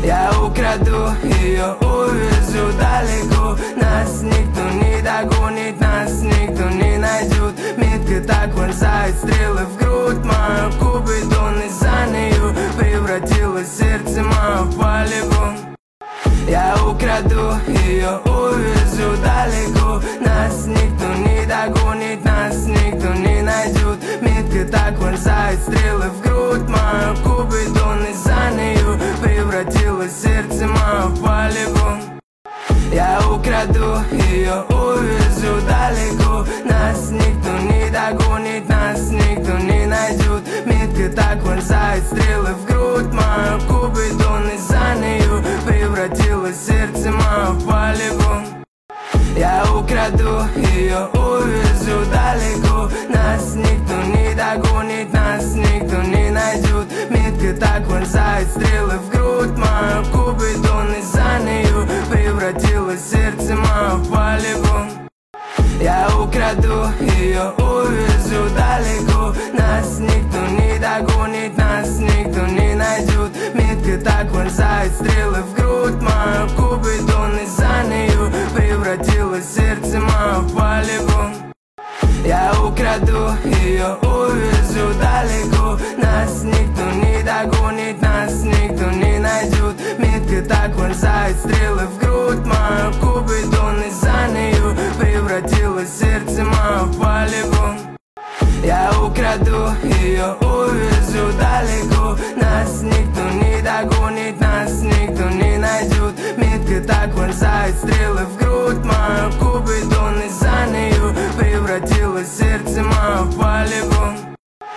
Я украду ее, увезу далеко. Нас никто не догонит, нас никто не найдет. Метко так вонзает стрелы в грудь мою. Купидон из-за нее превратилось сердце мое в полигон. Я украду ее, увезу далеко. Нас никто не догонит, нас никто не найдет. Метко так вонзает стрелы в грудь мою. Купидон из-за нее превратилось сердце мое в полигон. Я украду ее, увезу далеко. Нас никто не догонит, нас никто не найдет. Метко так вонзает стрелы в грудь мою. Купидон из-за нее превратилось сердце мое в полигон. Я украду ее, увезу далеко. Нас никто не догонит, нас никто не найдет. Метко так вонзает стрелы в грудь мою. Купидон из-за нее превратилось сердце мое в полигон. Я украду ее, увезу далеко. Нас никто не догонит, нас никто не найдет. Метко так вонзает стрелы в грудь мою. Купидон из-за нее превратилось сердце мое в полигон. Я украду ее, увезу далеко. Нас никто не догонит, нас никто не найдет. Метко так вонзает стрелы в грудь мою. Купидон из-за нее превратилось сердце мое в полигон. Я украду ее, увезу далеко. Нас никто не догонит, нас никто не найдет. Метко так вонзает стрелы в грудь мою. Купидон из-за нее превратилось сердце мое в полигон.